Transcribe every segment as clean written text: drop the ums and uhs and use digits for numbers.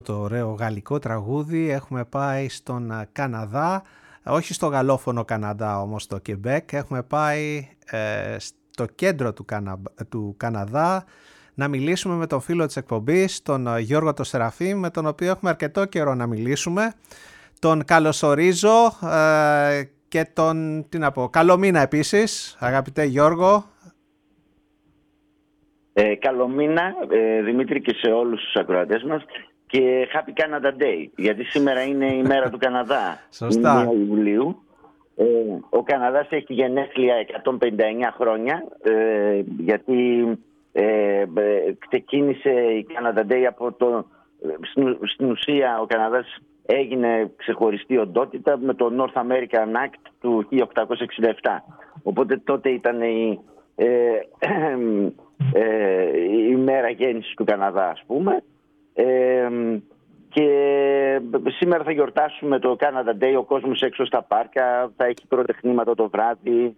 Το ωραίο γαλλικό τραγούδι. Έχουμε πάει στον Καναδά, όχι στο γαλλόφωνο Καναδά όμως, στο Κεμπέκ. Έχουμε πάει στο κέντρο του Καναδά να μιλήσουμε με τον φίλο της εκπομπής, τον Γιώργο το Σεραφείμ, με τον οποίο έχουμε αρκετό καιρό να μιλήσουμε. Τον καλωσορίζω και τον, καλό μήνα επίσης, αγαπητέ Γιώργο. Καλό μήνα, Δημήτρη, και σε όλους τους ακροατές μας. Και Happy Canada Day, γιατί σήμερα είναι η μέρα του Καναδά. Σωστά. 1 Ιουλίου. Ο Καναδάς έχει γενέθλια 159 χρόνια, γιατί ξεκίνησε η Canada Day από στην ουσία ο Καναδάς έγινε ξεχωριστή οντότητα με το North American Act του 1867. Οπότε τότε ήταν η μέρα γέννησης του Καναδά, ας πούμε. Και σήμερα θα γιορτάσουμε το Canada Day. Ο κόσμος έξω στα πάρκα θα έχει πυροτεχνήματα το βράδυ.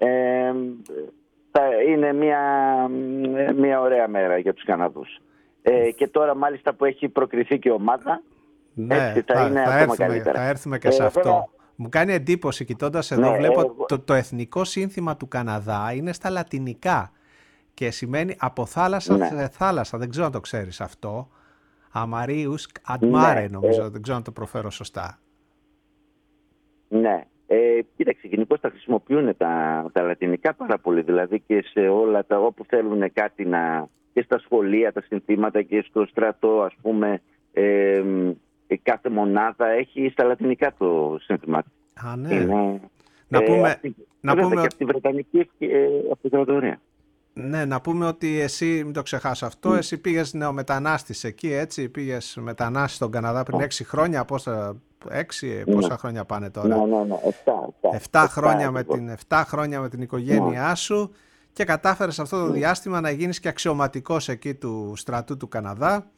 Είναι μια ωραία μέρα για τους Καναδούς. Και τώρα μάλιστα που έχει προκριθεί και ομάδα, ναι, έτσι θα είναι ακόμα καλύτερα. Θα έρθουμε και σε αυτό. Μου κάνει εντύπωση, κοιτώντας εδώ, ναι, βλέπω το εθνικό σύνθημα του Καναδά είναι στα λατινικά και σημαίνει από θάλασσα σε θάλασσα. Δεν ξέρω αν το ξέρεις αυτό. Αμαρίους Αντμάρε, νομίζω, δεν ξέρω αν το προφέρω σωστά. Ναι, κοίταξε, γενικώς τα χρησιμοποιούν τα λατινικά πάρα πολύ, δηλαδή και σε όλα τα όπου θέλουν κάτι και στα σχολεία τα συνθήματα και στο στρατό, ας πούμε, κάθε μονάδα έχει στα λατινικά το σύνθημα. Α, ναι. Να πούμε και από τη Βρετανική Αυτοκρατορία. Ναι, να πούμε ότι εσύ, μην το ξεχάσω αυτό, εσύ πήγες νεομετανάστης εκεί, έτσι, πήγες μετανάστης στον Καναδά πριν 6 χρόνια, πόσα χρόνια πάνε τώρα? Ναι, 7 χρόνια με την οικογένειά σου και κατάφερες αυτό το διάστημα να γίνεις και αξιωματικός εκεί του στρατού του Καναδά.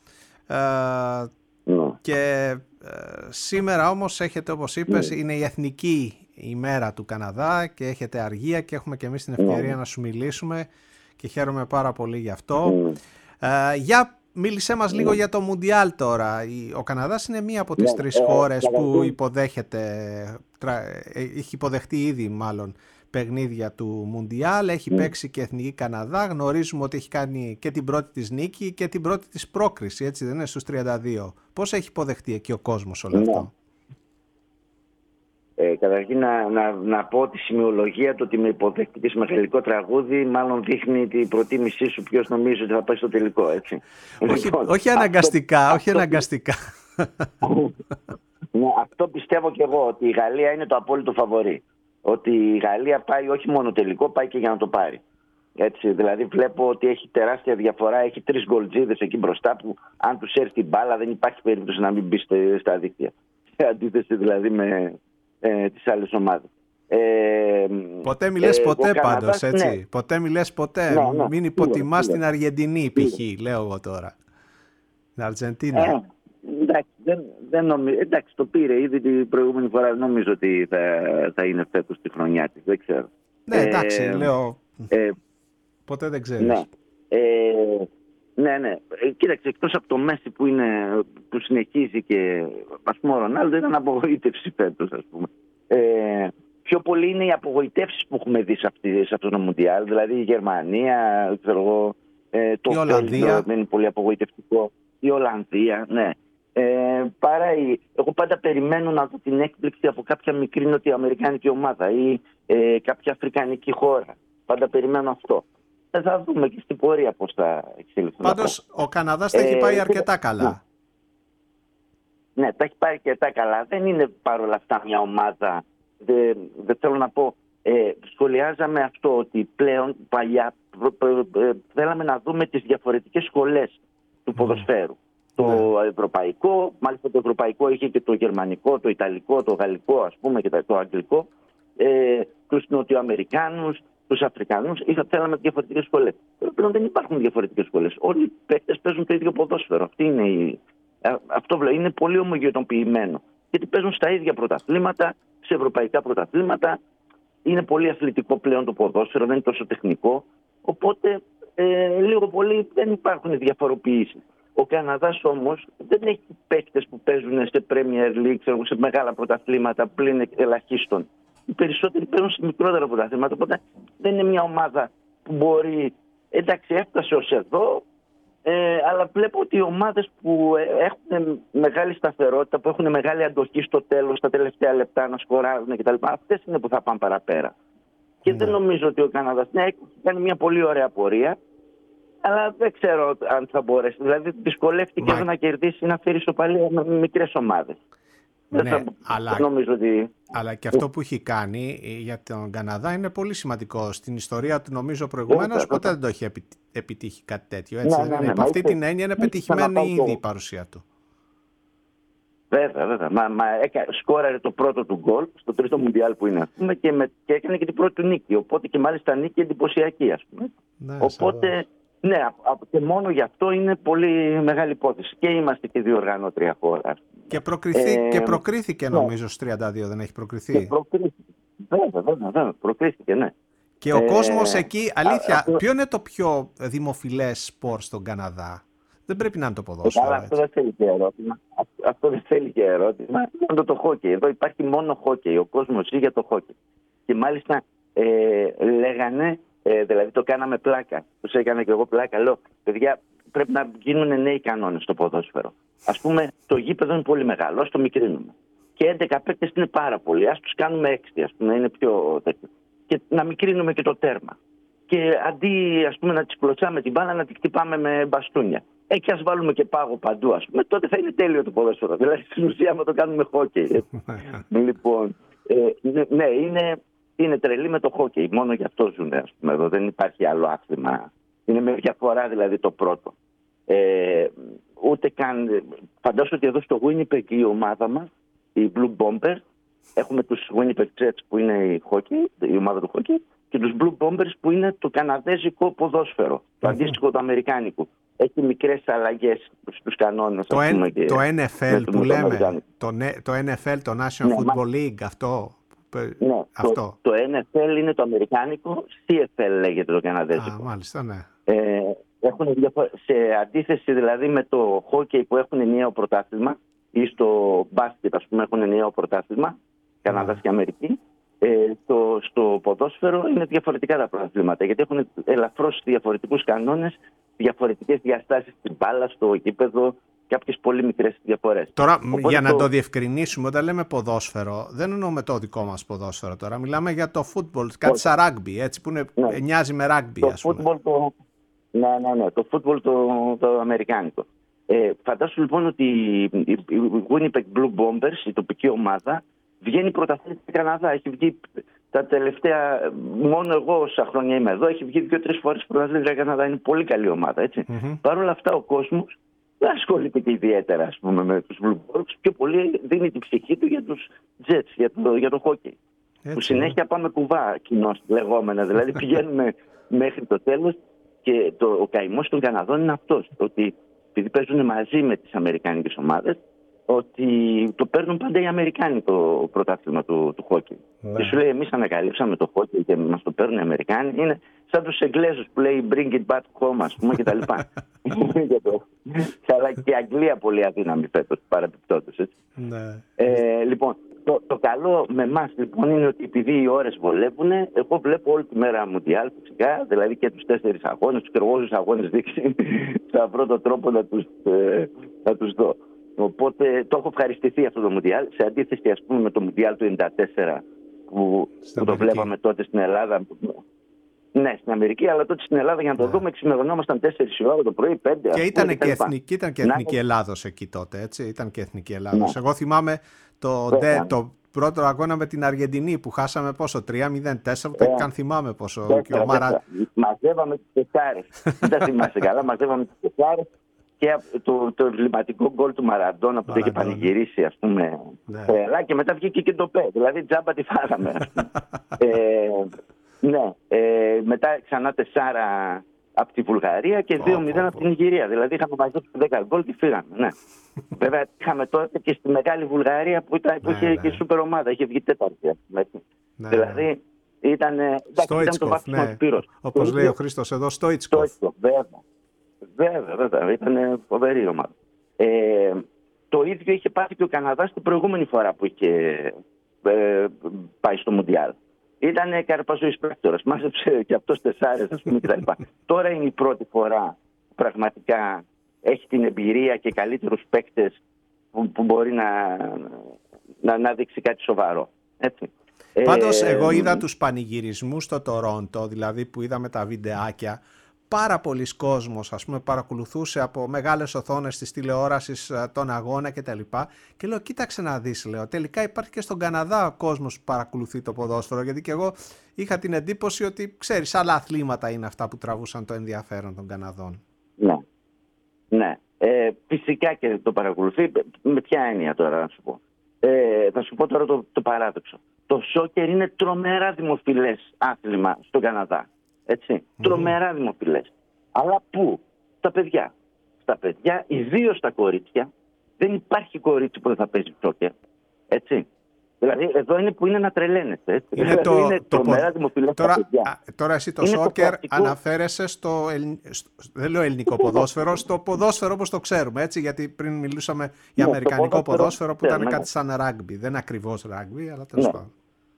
Και σήμερα όμως έχετε, όπως είπες, είναι η εθνική ημέρα του Καναδά και έχετε αργία και έχουμε και εμείς την ευκαιρία να σου μιλήσουμε και χαίρομαι πάρα πολύ γι' αυτό. Για μίλησέ μας λίγο για το Μουντιάλ τώρα. Ο Καναδάς είναι μία από τις 3 χώρες που έχει υποδεχτεί ήδη μάλλον παιχνίδια του Μουντιάλ. Έχει παίξει και εθνική Καναδά. Γνωρίζουμε ότι έχει κάνει και την πρώτη της νίκη και την πρώτη της πρόκριση, έτσι δεν είναι, στους 32. Πώς έχει υποδεχτεί εκεί ο κόσμος όλο αυτό? Καταρχήν να πω ότι η σημειολογία του ότι με υποδέχτηκες με γαλλικό τραγούδι μάλλον δείχνει την προτίμησή σου ποιος νομίζει ότι θα πάει στο τελικό, έτσι. Όχι αναγκαστικά, όχι αναγκαστικά. Ναι, αυτό πιστεύω και εγώ, ότι η Γαλλία είναι το απόλυτο φαβορί. Ότι η Γαλλία πάει όχι μόνο τελικό, πάει και για να το πάρει. Έτσι, δηλαδή βλέπω ότι έχει τεράστια διαφορά, έχει 3 γκολτζίδες εκεί μπροστά που αν τους έρθει η μπάλα δεν υπάρχει περίπτωση να μην μπει στα δίκτυα. Σε αντίθεση δηλαδή με τις άλλες ομάδες. Ποτέ μιλές ποτέ πάντως, έτσι. Ναι. Ποτέ μιλές ποτέ. Μην υποτιμάς την Αργεντινή, π.χ. λέω εγώ τώρα. Την Αργεντίνα. Εντάξει, το πήρε ήδη την προηγούμενη φορά. Νομίζω ότι θα είναι φέτος τη χρονιά της. Δεν ξέρω. Ναι, εντάξει, λέω. Ποτέ δεν ξέρεις. Ναι. Κοίταξε, εκτός από το Μέση που συνεχίζει και ας πούμε ο Ρονάλντο ήταν απογοήτευση φέτος, ας πούμε. Πιο πολύ είναι οι απογοητεύσεις που έχουμε δει σε αυτό το Μουντιάλ. Δηλαδή η Γερμανία, ξέρω εγώ, το Βέλγιο είναι πολύ απογοητευτικό. Η Ολλανδία, ναι. Εγώ πάντα περιμένω να δω την έκπληξη από κάποια μικρή νοτιοαμερικάνικη ομάδα ή κάποια αφρικανική χώρα. Πάντα περιμένω αυτό. Θα δούμε και στην πορεία πώς θα εξελιχθούν. Πάντως ο Καναδάς τα έχει πάει αρκετά καλά. Ναι, τα έχει πάει αρκετά καλά. Δεν είναι παρόλα αυτά μια ομάδα. Δεν θέλω να πω. Σχολιάζαμε αυτό ότι πλέον παλιά θέλαμε να δούμε τις διαφορετικές σχολές του ποδοσφαίρου. Το ευρωπαϊκό, μάλιστα το ευρωπαϊκό είχε και το γερμανικό, το ιταλικό, το γαλλικό, ας πούμε, και το αγγλικό, τους νοτιοαμερικάνους, τους Αφρικανούς, θέλαμε διαφορετικές σχολές. Πλέον δεν υπάρχουν διαφορετικές σχολές. Όλοι οι παίκτες παίζουν το ίδιο ποδόσφαιρο. Αυτό είναι πολύ ομογενοποιημένο. Γιατί παίζουν στα ίδια πρωταθλήματα, σε ευρωπαϊκά πρωταθλήματα. Είναι πολύ αθλητικό πλέον το ποδόσφαιρο, δεν είναι τόσο τεχνικό. Οπότε λίγο πολύ δεν υπάρχουν διαφοροποιήσεις. Ο Καναδάς όμως δεν έχει παίκτες που παίζουν σε Premier League, σε μεγάλα πρωταθλήματα πλην ελαχίστων. Οι περισσότεροι παίζουν σε μικρότερα πρωταθλήματα, οπότε δεν είναι μια ομάδα που μπορεί, εντάξει έφτασε ως εδώ, αλλά βλέπω ότι οι ομάδες που έχουν μεγάλη σταθερότητα, που έχουν μεγάλη αντοχή στο τέλος, στα τελευταία λεπτά να σκοράρουν κτλ. Αυτές είναι που θα πάνε παραπέρα. Και δεν νομίζω ότι ο Καναδάς έχει κάνει μια πολύ ωραία πορεία, αλλά δεν ξέρω αν θα μπορέσει. Δηλαδή δυσκολεύτηκε να κερδίσει, να φέρει ισοπαλία με μικρές ομάδες. Ναι, νομίζω ότι... αλλά και αυτό που έχει κάνει για τον Καναδά είναι πολύ σημαντικό. Στην ιστορία του, νομίζω προηγουμένως, ποτέ δεν το έχει επιτύχει κάτι τέτοιο. Έτσι, ναι, από αυτή την έννοια είναι πετυχημένη ήδη η παρουσία του. Βέβαια. Σκόραρε το πρώτο του γκολ στο τρίτο Μουντιάλ που είναι, ας πούμε, και έκανε και την πρώτη του νίκη. Οπότε και μάλιστα νίκη εντυπωσιακή, ας πούμε. Ναι, οπότε, ναι, και μόνο γι' αυτό είναι πολύ μεγάλη υπόθεση. Και είμαστε και διοργανώτρια χώρα. Και προκρίθηκε, νομίζω, στους 32, δεν έχει προκριθεί. Βέβαια, προκρίθηκε, ναι. Και ο κόσμος εκεί, αλήθεια, ποιο είναι το πιο δημοφιλές σπορ στον Καναδά? Δεν πρέπει να είναι το ποδόσφαιρο. Αυτό δεν θέλει και ερώτημα. Αυτό δεν θέλει και ερώτημα. Είναι το χόκεϊ. Εδώ υπάρχει μόνο χόκεϊ. Ο κόσμος ζει για το χόκεϊ. Και μάλιστα λέγανε, δηλαδή το κάναμε πλάκα. Τους έκανα και εγώ πλάκα. Λέω, παιδιά, πρέπει να γίνουν νέοι κανόνες στο ποδόσφαιρο. Ας πούμε, το γήπεδο είναι πολύ μεγάλο, ας το μικρύνουμε. Και 11 παίκτες είναι πάρα πολλοί. Ας τους κάνουμε 6, ας πούμε, είναι πιο τέτοιο. Και να μικρύνουμε και το τέρμα. Και αντί, ας πούμε, να τις κλωτσάμε την μπάλα, να την χτυπάμε με μπαστούνια. Και ας βάλουμε και πάγο παντού, ας πούμε, τότε θα είναι τέλειο το ποδόσφαιρο. Δηλαδή, στην ουσία, άμα το κάνουμε χόκεϊ. Λοιπόν, ναι, είναι τρελή με το χόκεϊ. Μόνο γι' αυτό ζουν, ας πούμε, εδώ. Δεν υπάρχει άλλο άθλημα. Είναι με διαφορά, δηλαδή, το πρώτο. Ούτε καν. Φαντάζομαι ότι εδώ στο Winnipeg η ομάδα μας, οι Blue Bombers, έχουμε τους Winnipeg Jets που είναι η ομάδα του χόκεϊ, και τους Blue Bombers που είναι το καναδέζικο ποδόσφαιρο, το αντίστοιχο του αμερικάνικου. Έχει μικρές αλλαγές στους κανόνες. Το NFL που λέμε, το NFL, το National Football League, αυτό. Ναι, αυτό. Το NFL είναι το αμερικάνικο, CFL λέγεται το καναδέζικο. Μάλιστα, ναι. Σε αντίθεση δηλαδή με το χόκεϊ που έχουν ενιαίο πρωτάθλημα, ή στο μπάσκετ, ας πούμε, έχουν ενιαίο πρωτάθλημα, Καναδάς και Αμερική, στο ποδόσφαιρο είναι διαφορετικά τα πρωταθλήματα, γιατί έχουν ελαφρώς διαφορετικούς κανόνες, διαφορετικές διαστάσεις στην μπάλα, στο γήπεδο, κάποιες πολύ μικρές διαφορές. Τώρα, για να το διευκρινίσουμε, όταν λέμε ποδόσφαιρο, δεν εννοούμε το δικό μας ποδόσφαιρο τώρα. Μιλάμε για το football, κάτι σαν rugby, έτσι, που μοιάζει με rugby, ας πούμε. Ναι, το football το αμερικάνικο. Φαντάσου λοιπόν ότι η Winnipeg Blue Bombers, η τοπική ομάδα, βγαίνει πρωταθλήτρια στην Καναδά. Έχει βγει τα τελευταία, μόνο εγώ όσα χρόνια είμαι εδώ, έχει βγει 2-3 φορές πρωταθλήτρια Καναδά. Είναι πολύ καλή ομάδα, έτσι. Παρ' όλα αυτά ο κόσμος δεν ασχολείται και ιδιαίτερα, ας πούμε, με τους Blue Bombers. Πιο πολύ δίνει την ψυχή του για τους Jets, για το hockey. Που συνέχεια πάμε κουβά κοινώς λεγόμενα. Δηλαδή πηγαίνουμε μέχρι το τέλος, και ο καημός των Καναδών είναι αυτός. Ότι επειδή παίζουν μαζί με τις αμερικάνικες ομάδες, ότι το παίρνουν πάντα οι Αμερικάνοι το πρωτάθλημα του χόκκι. Και σου λέει, εμείς ανακαλύψαμε το χόκκι και μας το παίρνουν οι Αμερικάνοι. Είναι σαν τους Εγγλέζους που λέει bring it back home, ας πούμε, κτλ. Αλλά και η Αγγλία πολύ αδύναμη φέτος, παραπιπτόντως. Λοιπόν, το καλό με εμάς λοιπόν είναι ότι επειδή οι ώρες βολεύουν, εγώ βλέπω όλη τη μέρα Μουντιάλ φυσικά, δηλαδή και τους 4 αγώνες, τους κερβόζους αγώνες δείξει, θα βρω τον τρόπο να τους δω. Οπότε το έχω ευχαριστηθεί αυτό το Μουντιάλ, σε αντίθεση, ας πούμε, με το Μουντιάλ του 1994 που το βλέπαμε τότε στην Ελλάδα. Ναι, στην Αμερική, αλλά τότε στην Ελλάδα για να το δούμε ξημερωνόμασταν 4 η ώρα το πρωί, 5. Και ήταν και εθνική Ελλάδος εκεί τότε, έτσι. Ήταν και εθνική Ελλάδος. Εγώ θυμάμαι το πρώτο αγώνα με την Αργεντινή που χάσαμε πόσο, 3-0-4, ούτε καν θυμάμαι πόσο. Μαζεύαμε τις τεσσάρες. Δεν θυμάσαι καλά, μαζεύαμε τις τεσσάρες. Και το εμβληματικό γκολ του Μαραντόνα που το είχε πανηγυρίσει, ας πούμε, τρελά, και μετά βγήκε και το ΠΕ. Δηλαδή τζάμπα τη φάγαμε. Ναι, μετά ξανά 4 από τη Βουλγαρία και 2-0 από την Νιγηρία. Δηλαδή είχαμε μαζέψει 10 γκολ και φύγαμε. Ναι. Βέβαια είχαμε τότε και στη Μεγάλη Βουλγαρία που είχε και σούπερ ομάδα, είχε βγει 4η. Δηλαδή ήταν το βάθμισμα του πύρος. Όπως λέει ο Χρήστος εδώ, Στόιτσκοφ. Βέβαια. Ήταν φοβερή ομάδα. Το ίδιο είχε πάθει και ο Καναδάς την προηγούμενη φορά που είχε πάει στο Μουντιάλ. Ήταν καρπαζόης πράκτορας. Μάζεψε και αυτός 4, ας πούμε, κτλ. Τώρα είναι η πρώτη φορά που πραγματικά έχει την εμπειρία και καλύτερους παίκτες που μπορεί να δείξει κάτι σοβαρό. Έτσι. Πάντως εγώ είδα τους πανηγυρισμούς στο Τορόντο, δηλαδή που είδαμε τα βιντεάκια. Πάρα πολλοί κόσμος, ας πούμε, παρακολουθούσε από μεγάλες οθόνες της τηλεόρασης τον αγώνα κτλ. Και λέω, κοίταξε να δεις, λέω, τελικά υπάρχει και στον Καναδά κόσμος που παρακολουθεί το ποδόσφαιρο, γιατί και εγώ είχα την εντύπωση ότι, ξέρεις, άλλα αθλήματα είναι αυτά που τραβούσαν το ενδιαφέρον των Καναδών. Ναι. Φυσικά και το παρακολουθεί. Με ποια έννοια τώρα να σου πω. Θα σου πω τώρα το παράδοξο. Το σόκερ είναι τρομερά δημοφιλές άθλημα στον Καναδά. Έτσι. Τρομερά δημοφιλές. Αλλά πού? Στα παιδιά. Στα παιδιά, ιδίως στα κορίτσια, δεν υπάρχει κορίτσι που δεν θα παίζει σόκερ. Έτσι. Δηλαδή εδώ είναι που είναι να τρελαίνεσαι. Έτσι. Είναι είναι τρομερά δημοφιλές στα παιδιά. Τώρα εσύ το σόκερ αναφέρεσαι στο, δεν λέω ελληνικό ποδόσφαιρο, στο ποδόσφαιρο όπως το ξέρουμε, έτσι, γιατί πριν μιλούσαμε για αμερικανικό ποδόσφαιρο που ήταν κάτι σαν ράγκμπι. Δεν είναι ακριβώς ράγκμπι, αλλά τέλος πάντων.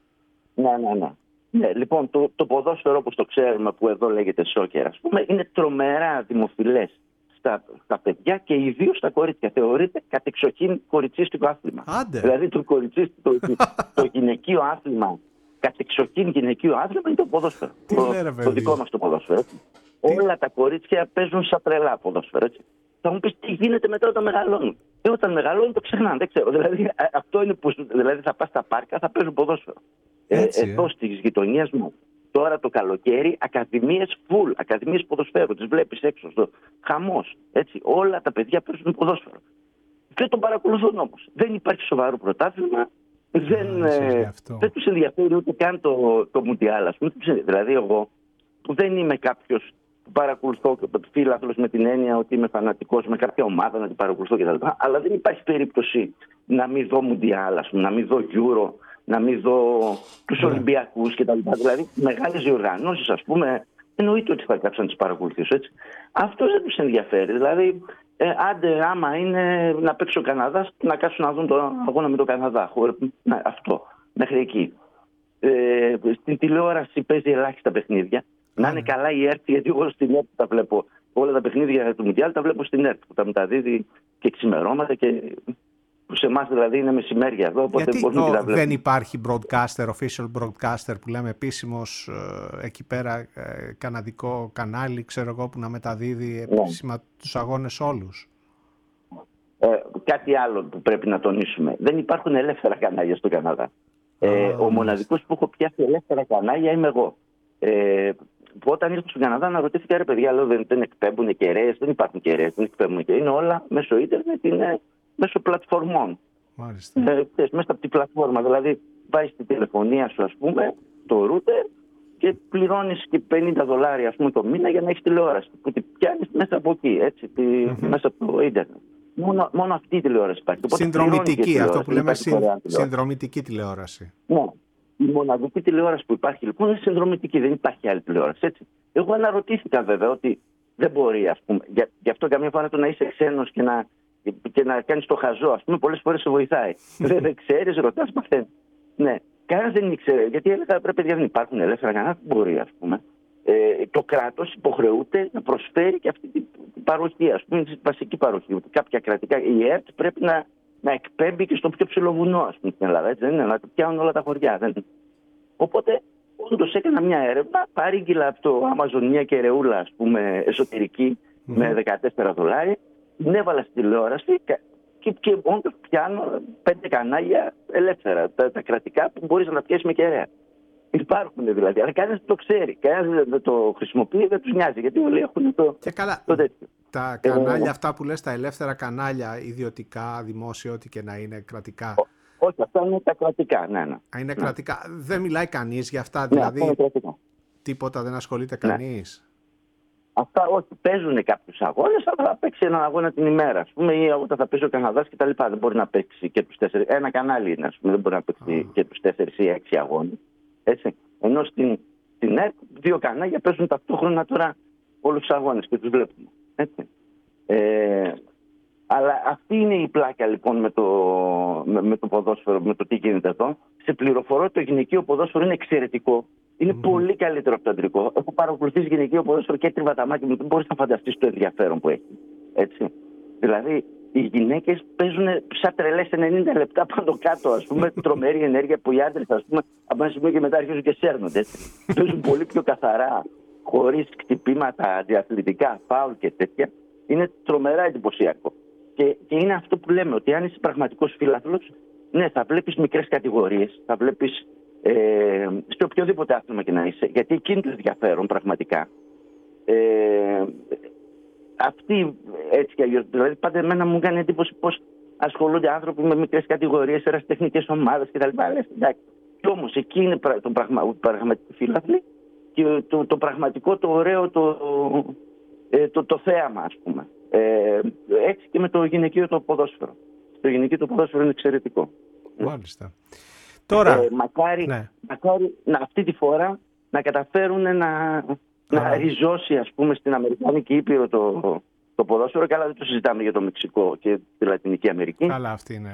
Ναι, λοιπόν, το ποδόσφαιρο όπως το ξέρουμε, που εδώ λέγεται σόκερ, ας πούμε, είναι τρομερά δημοφιλές στα παιδιά και ιδίως στα κορίτσια. Θεωρείται κατεξοχήν κοριτσίστικο άθλημα. Άντε. Δηλαδή το γυναικείο άθλημα, κατεξοχήν γυναικείο άθλημα είναι το ποδόσφαιρο. Το δικό μας το ποδόσφαιρο. Όλα τα κορίτσια παίζουν σαν τρελά ποδόσφαιρο. Έτσι. Θα μου πεις τι γίνεται μετά όταν μεγαλώνουν. Όταν μεγαλώνουν το ξεχνάνε, δεν ξέρω. Δηλαδή αυτό είναι που δηλαδή, θα πας στα πάρκα, θα παίζουν ποδόσφαιρο. Εδώ στις γειτονιές μου, τώρα το καλοκαίρι, ακαδημίες full, ακαδημίες ποδοσφαίρου. Τις βλέπεις έξω, χαμός. Έτσι. Όλα τα παιδιά παίζουν ποδόσφαιρο. Δεν τον παρακολουθούν όμως. Δεν υπάρχει σοβαρό πρωτάθλημα. Δεν τους ενδιαφέρει ούτε καν το Μουντιάλ. Δηλαδή εγώ που δεν είμαι κάποιος που παρακολουθώ φίλαθλος με την έννοια ότι είμαι φανατικός με κάποια ομάδα να την παρακολουθώ κτλ. Αλλά δεν υπάρχει περίπτωση να μην δω Μουντιάλ, να μην δω Euro, να μην δω τους Ολυμπιακούς κτλ. Δηλαδή μεγάλες διοργανώσεις, ας πούμε, εννοείται ότι θα κάτσω να τις παρακολουθήσω. Έτσι. Αυτό δεν τους ενδιαφέρει. Δηλαδή, άντε άμα είναι να παίξει ο Καναδάς, να κάτσουν να δουν τον αγώνα με τον Καναδά. Ναι, αυτό, μέχρι εκεί. Στην τηλεόραση παίζει ελάχιστα παιχνίδια. Να είναι καλά η ΕΡΤ, γιατί εγώ στην ΕΡΤ τα βλέπω. Όλα τα παιχνίδια του Μουντιάλ τα βλέπω στην ΕΡΤ, που τα μεταδίδει και ξημερώματα και που σε εμάς δηλαδή είναι μεσημέρια εδώ. Οπότε γιατί δεν υπάρχει broadcaster, official broadcaster που λέμε επίσημος εκεί πέρα, καναδικό κανάλι, ξέρω εγώ, που να μεταδίδει επίσημα τους αγώνες όλους. Κάτι άλλο που πρέπει να τονίσουμε. Δεν υπάρχουν ελεύθερα κανάλια στον Καναδά. Ο μοναδικός που έχω πιάσει ελεύθερα κανάλια είμαι εγώ. Που όταν ήρθα στον Καναδά αναρωτήθηκα, ρε παιδιά, λέω, δεν εκπέμπουν κεραίες, δεν υπάρχουν κεραίες, δεν εκπέμπουν κεραίες. Είναι όλα μέσω ίντερνετ, είναι μέσω πλατφορμών. Μέσα από την πλατφόρμα. Δηλαδή, βάζεις τη τηλεφωνία σου, ας πούμε, το router και πληρώνεις και $50 ας πούμε, το μήνα για να έχεις τηλεόραση. Που την πιάνεις μέσα από εκεί, έτσι, μέσα από το ίντερνετ. Μόνο αυτή η τηλεόραση υπάρχει. Συνδρομητική, αυτό που λέμε συνδρομητική τηλεόραση. Ναι. Η μοναδική τηλεόραση που υπάρχει λοιπόν είναι συνδρομητική, δεν υπάρχει άλλη τηλεόραση. Έτσι. Εγώ αναρωτήθηκα βέβαια ότι δεν μπορεί, ας πούμε, γι' αυτό καμιά φορά το να είσαι ξένος και να κάνεις το χαζό, ας πούμε, πολλές φορές σε βοηθάει. Δεν ξέρεις, ρωτάς, μαθαίνεις. Ναι, κανένας δεν ήξερε, γιατί έλεγα πρέπει δεν υπάρχουν ελεύθερα κανένα, μπορεί, ας πούμε. Το κράτος υποχρεούται να προσφέρει και αυτή την παροχή, ας πούμε, τη βασική παροχή. Κάποια κρατικά, η ΕΡΤ πρέπει να εκπέμπει και στο πιο ψηλό βουνό, ας πούμε, στην Ελλάδα. Έτσι, δεν είναι, να πιάνουν όλα τα χωριά. Οπότε, όντως έκανα μια έρευνα, παρήγγειλα από το Amazon μια κεραιούλα, ας πούμε, εσωτερική, με $14. Την έβαλα στη τηλεόραση και όντως πιάνω 5 κανάλια ελεύθερα, τα κρατικά που μπορείς να τα πιέσεις με κεραία. Υπάρχουν δηλαδή, αλλά κανένας δεν το ξέρει, κανένας δεν το χρησιμοποιεί, δεν τους νοιάζει, γιατί όλοι έχουν το τέτοιο. Τα κανάλια αυτά που λες, τα ελεύθερα κανάλια, ιδιωτικά, δημόσια, ό,τι και να είναι, κρατικά. Όχι, αυτά είναι τα κρατικά, ναι. Είναι κρατικά. Δεν μιλάει κανείς για αυτά, δηλαδή είναι κρατικά. Τίποτα δεν ασχολείται κανείς. Αυτά όχι, παίζουν κάποιους αγώνες, αλλά θα παίξει έναν αγώνα την ημέρα. Ας πούμε, ή όταν θα παίζει ο Καναδάς και τα λοιπά. Δεν μπορεί να παίξει και τους 4. Ένα κανάλι είναι, ας πούμε, δεν μπορεί να παίξει και τους 4 ή 6 αγώνες. Έτσι. Ενώ στην ΕΡΤ 2 κανάλια παίζουν ταυτόχρονα τώρα όλους τους αγώνες και τους βλέπουμε. Έτσι. Αλλά αυτή είναι η πλάκα λοιπόν με το ποδόσφαιρο, με το τι γίνεται εδώ. Σε πληροφορώ ότι το γυναικείο ποδόσφαιρο είναι εξαιρετικό. Είναι πολύ καλύτερο από το αντρικό. Έχω παρακολουθήσει γυναικείο ποδόσφαιρο και τρίβα τα μάτια μου. Δεν μπορείς να φανταστείς το ενδιαφέρον που έχει. Έτσι. Δηλαδή, οι γυναίκες παίζουν σαν τρελές 90 λεπτά πάνω κάτω, ας πούμε, τρομερή ενέργεια που οι άντρες, ας πούμε, από ένα σημείο και μετά αρχίζουν και σέρνονται. Παίζουν πολύ πιο καθαρά, χωρίς χτυπήματα αντιαθλητικά, φάουλ και τέτοια. Είναι τρομερά εντυπωσιακό. Και είναι αυτό που λέμε, ότι αν είσαι πραγματικός φίλαθλος, ναι, θα βλέπεις μικρές κατηγορίες, θα βλέπεις σε οποιοδήποτε άθλημα και να είσαι, γιατί εκεί είναι το ενδιαφέρον πραγματικά. Αυτοί έτσι κι αλλιώς, δηλαδή πάντα εμένα μου κάνει εντύπωση πως ασχολούνται άνθρωποι με μικρές κατηγορίες, ερασιτεχνικές ομάδες κτλ. Και όμως εκεί είναι πραγματικοί φίλαθλοι και το πραγματικό, το ωραίο, το θέαμα, ας πούμε. Έτσι και με το γυναικείο το ποδόσφαιρο. Το γυναικείο το ποδόσφαιρο είναι εξαιρετικό. Μάλιστα. Τώρα, μακάρι αυτή τη φορά να καταφέρουν να ριζώσει, ας πούμε, στην Αμερικάνικη Ήπειρο το ποδόσφαιρο. Καλά, δεν το συζητάμε για το Μεξικό και τη Λατινική Αμερική. Καλά, αυτή είναι.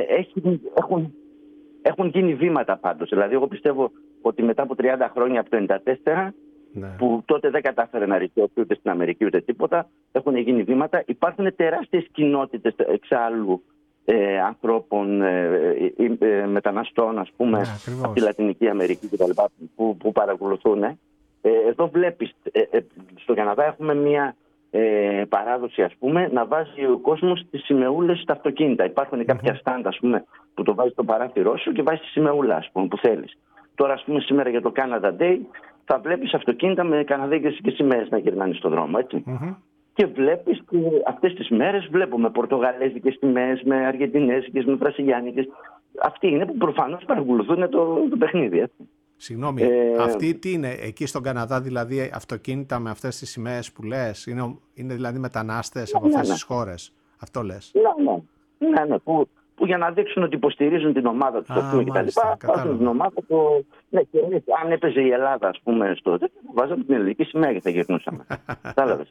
Έχουν γίνει βήματα πάντως. Δηλαδή, εγώ πιστεύω ότι μετά από 30 χρόνια από το 1994, που τότε δεν κατάφερε να ριζώσει ούτε στην Αμερική ούτε τίποτα, έχουν γίνει βήματα. Υπάρχουν τεράστιες κοινότητες εξάλλου ανθρώπων, μεταναστών, ας πούμε, από τη Λατινική Αμερική κτλ. Που παρακολουθούν. Εδώ βλέπεις, στο Καναδά έχουμε μια παράδοση, ας πούμε, να βάζει ο κόσμος τις σημεούλες στα αυτοκίνητα. Υπάρχουν κάποια στάντα, ας πούμε, που το βάζει στο παράθυρό σου και βάζει τη σημεούλα, ας πούμε, που θέλεις. Τώρα, ας πούμε, σήμερα για το Canada Day θα βλέπεις αυτοκίνητα με καναδέγγες και σημαίες να γυρνάνε στον δρόμο, έτσι. Και βλέπεις αυτές τις μέρες βλέπουμε πορτογαλέζικες σημαίες με αργεντινέζικες, με βραζιλιάνικες. Αυτοί είναι που προφανώς παρακολουθούν το παιχνίδι, έτσι. Συγγνώμη, αυτοί τι είναι, εκεί στον Καναδά δηλαδή αυτοκίνητα με αυτές τις σημαίες που λες, είναι δηλαδή μετανάστες από αυτές τις χώρες, αυτό λες? Ναι, που για να δείξουν ότι υποστηρίζουν την ομάδα τους και τα λοιπά, βάζουν την ομάδα του. Ναι, και εμείς, αν έπαιζε η Ελλάδα, ας πούμε, στο τέτοιο, βάζαμε την ελληνική σημαία και θα γυρνούσαμε. Κατάλαβες.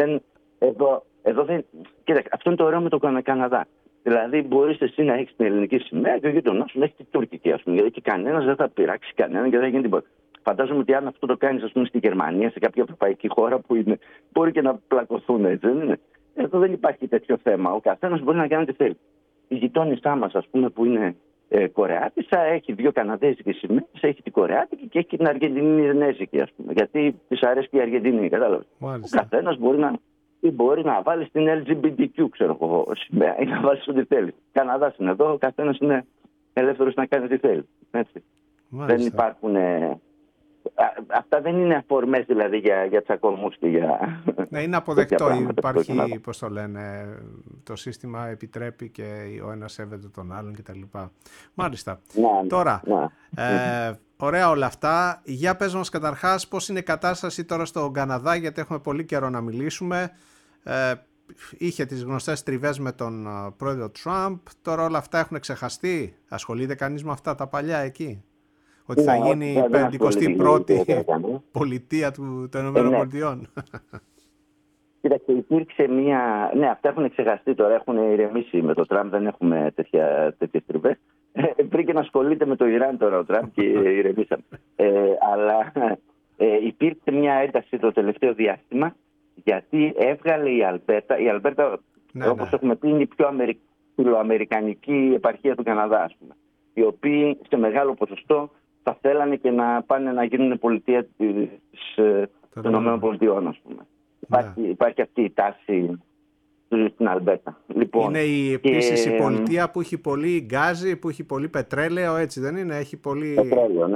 Εδώ δεν. Κοίταξε, αυτό είναι το ωραίο με το Καναδά. Δηλαδή, μπορείς εσύ να έχεις την ελληνική σημαία και ο γείτονάς σου να έχει την τουρκική, ας πούμε. Γιατί και κανένας δεν θα πειράξει κανέναν και δεν θα γίνει τίποτα. Φαντάζομαι ότι αν αυτό το κάνεις, ας πούμε, στη Γερμανία, σε κάποια ευρωπαϊκή χώρα που είναι, μπορεί και να πλακωθούν, έτσι, δεν είναι? Εδώ δεν υπάρχει τέτοιο θέμα. Ο καθένας μπορεί να κάνει ό,τι θέλει. Η γειτόνισά μας, ας πούμε, που είναι Κορεάτισσα, έχει 2 καναδέζικες σημαίες, έχει την Κορεάτικη και έχει και την Αργεντινέζικη, ας πούμε. Γιατί της αρέσει και η Αργεντινή, κατάλαβες. Ο καθένας μπορεί να βάλει την LGBTQ, ξέρω εγώ, σημαία, ή να βάλει ό,τι θέλει. Καναδάς είναι εδώ, ο καθένας είναι ελεύθερος να κάνει ό,τι θέλει. Έτσι. Δεν υπάρχουν. Αυτά δεν είναι αφορμές δηλαδή για τσακωμούς και για. Ναι, είναι αποδεκτό. Υπάρχει, πώς το λένε, το σύστημα επιτρέπει και ο ένας σέβεται τον άλλον κτλ. Μάλιστα. Τώρα, ωραία όλα αυτά. Για πες μας καταρχάς πώς είναι η κατάσταση τώρα στον Καναδά, γιατί έχουμε πολύ καιρό να μιλήσουμε. Είχε τις γνωστές τριβές με τον πρόεδρο Τραμπ. Τώρα όλα αυτά έχουν ξεχαστεί. Ασχολείται κανείς με αυτά τα παλιά εκεί? Ότι θα γίνει η 51η πολιτεία των ΗΠΑ. Κοίταξε, υπήρξε μία. Ναι, αυτά έχουν ξεχαστεί τώρα, έχουν ηρεμήσει με το Τραμπ, δεν έχουμε τέτοιες τριβές. Βρήκε να ασχολείται με το Ιράν τώρα ο Τραμπ και ηρεμήσαμε. Αλλά υπήρξε μια ένταση το τελευταίο διάστημα, γιατί έβγαλε η Αλμπέρτα. Η Αλμπέρτα, όπως έχουμε πει, είναι η πιο φιλοαμερικανική επαρχία του Καναδά, ας πούμε. Οι οποίοι σε μεγάλο ποσοστό θα θέλανε και να πάνε να γίνουν πολιτεία των ΗΠΑ, ας πούμε. Υπάρχει αυτή η τάση στην Αλμπέρτα. Λοιπόν, είναι επίσης η πολιτεία που έχει πολύ γκάζι, που έχει πολύ πετρέλαιο, έτσι δεν είναι? Έχει πολύ πετρέλαιο,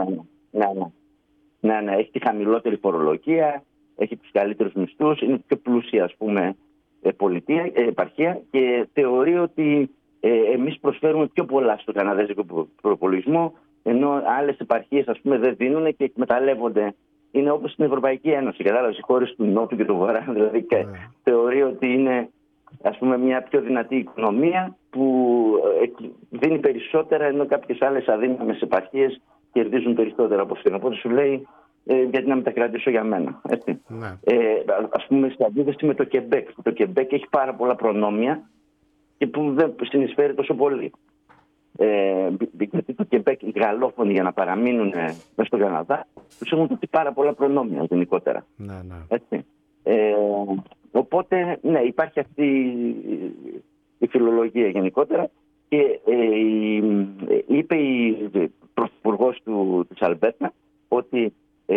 ναι. Έχει τη χαμηλότερη φορολογία, έχει τους καλύτερους μισθούς, είναι πιο πλούσια, ας πούμε, επαρχία, και θεωρεί ότι εμείς προσφέρουμε πιο πολλά στο καναδέζικο προπολογισμό, ενώ άλλες επαρχίες, ας πούμε, δεν δίνουν και εκμεταλλεύονται. Είναι όπως στην Ευρωπαϊκή Ένωση, κατάλαβες, οι χώρες του Νότου και του Βορρά. Δηλαδή, θεωρεί ότι είναι, ας πούμε, μια πιο δυνατή οικονομία που δίνει περισσότερα, ενώ κάποιες άλλες αδύναμες επαρχίες κερδίζουν περισσότερα από αυτήν. Οπότε σου λέει, γιατί να μην τα κρατήσω για μένα. Έτσι. Ναι. Ας πούμε, σε αντίθεση με το Κεμπέκ. Το Κεμπέκ έχει πάρα πολλά προνόμια και που δεν συνεισφέρει τόσο πολύ. Γιατί το Κεμπέκ, οι γαλλόφωνοι για να παραμείνουν μέσα στο Καναδά, τους έχουν δώσει πάρα πολλά προνόμια γενικότερα. Ναι, ναι. Έτσι. Οπότε, ναι, υπάρχει αυτή η φιλολογία γενικότερα και είπε η πρωθυπουργός της Αλμπέρτα ότι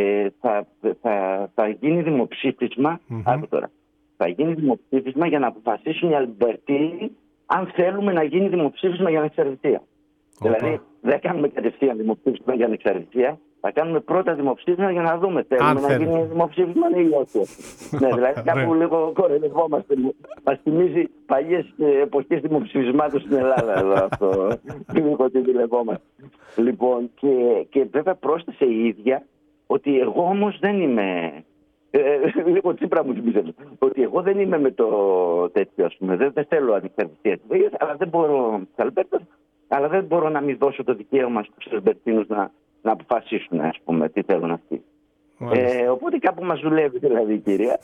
θα γίνει δημοψήφισμα, τώρα, θα γίνει δημοψήφισμα για να αποφασίσουν οι Αλμπερτίνοι αν θέλουμε να γίνει δημοψήφισμα για ανεξαρτησία. Δηλαδή δεν κάνουμε κατευθείαν δημοψήφισμα για ανεξαρτησία, θα κάνουμε πρώτα δημοψήφισμα για να δούμε θέλουμε να γίνει δημοψήφισμα ή όχι. Ναι, δηλαδή κάπου λίγο κοροϊδευόμαστε. Μας θυμίζει παλιές εποχές δημοψηφισμάτων στην Ελλάδα εδώ αυτό. Λίγο τι δουλευόμαστε. Λοιπόν, και βέβαια πρόσθεσε η ίδια ότι εγώ όμως δεν είμαι. Λίγο Τσίπρα μου θυμίζει. Ότι εγώ δεν είμαι με το τέτοιο, ας πούμε. Δεν θέλω ανεξαρτησία, αλλά δεν μπορώ. Αλλά δεν μπορώ να μην δώσω το δικαίωμα στους Αλμπερτίνους να αποφασίσουν, ας πούμε, τι θέλουν αυτοί. Οπότε κάπου μας δουλεύει δηλαδή η κυρία.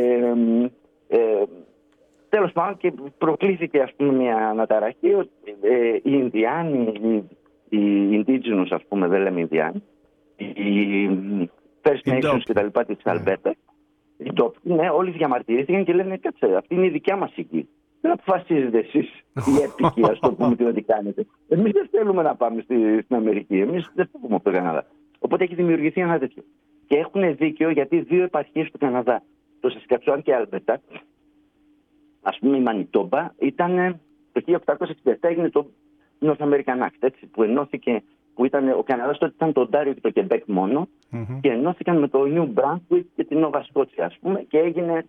Τέλος πάντων, και προκλήθηκε, ας πούμε, μια αναταραχή ότι οι Ινδιάνοι, οι Indigenous, ας πούμε, δεν λέμε Ινδιάνοι, οι First Nations και τα λοιπά της Αλμπέρτα, οι ντόπιοι, ναι, όλοι διαμαρτυρήθηκαν και λένε κάτσε, αυτή είναι η δικιά μας γη. Δεν αποφασίζετε εσείς οι έπικοι, ας το πούμε, τι κάνετε. Εμείς δεν θέλουμε να πάμε στην Αμερική. Εμείς δεν θέλουμε από το Καναδά. Οπότε έχει δημιουργηθεί ένα τέτοιο. Και έχουν δίκιο γιατί δύο επαρχίες του Καναδά, το Σασκατσουάν και η Αλμπερτά, ας πούμε η Μανιτόμπα, ήταν το 1867 έγινε το North American Act, έτσι, που ενώθηκε, που ήταν, ο Καναδάς τότε ήταν το Οντάριο και το Κεμπέκ μόνο, και ενώθηκαν με το New Brunswick και την Νόβα Σκότσια, ας πούμε, και έγινε.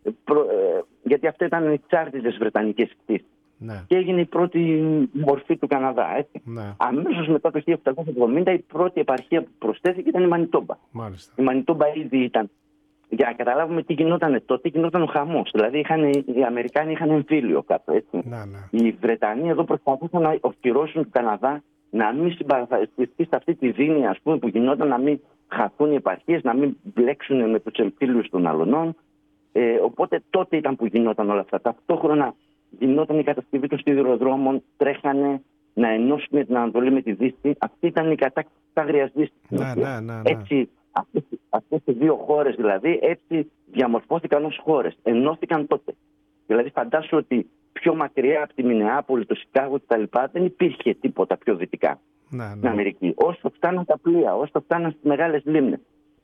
Γιατί αυτά ήταν οι τσάρτιδες βρετανικές κτήσεις. Ναι. Και έγινε η πρώτη μορφή του Καναδά. Έτσι. Ναι. Αμέσως μετά το 1870 η πρώτη επαρχία που προσθέθηκε ήταν η Μανιτόμπα. Μάλιστα. Η Μανιτόμπα ήδη ήταν. Για να καταλάβουμε τι γινόταν τότε, γινόταν ο χαμός. Δηλαδή οι Αμερικάνοι είχαν εμφύλιο κάτω. Έτσι. Ναι, ναι. Οι Βρετανοί εδώ προσπαθούσαν να οφειλώσουν τον Καναδά να μην συμπαρασταθεί σε αυτή τη δίνη, ας πούμε, που γινόταν, να μην χαθούν οι επαρχίες, να μην μπλέξουν με τους εμφύλιους των αλωνών. Οπότε τότε ήταν που γινόταν όλα αυτά. Ταυτόχρονα γινόταν η κατασκευή των σιδηροδρόμων, τρέχανε να ενώσουν την Ανατολή με τη Δύση. Αυτή ήταν η κατάκτηση της Άγριας Δύσης. Ναι. Έτσι, αυτές οι δύο χώρες δηλαδή, έτσι διαμορφώθηκαν ως χώρες. Ενώθηκαν τότε. Δηλαδή φαντάσου ότι πιο μακριά από τη Μινεάπολη, το Σικάγο κτλ. Δεν υπήρχε τίποτα πιο δυτικά στην Αμερική. Όσο φτάναν τα πλοία, όσο φτάναν στις μεγάλες λίμνες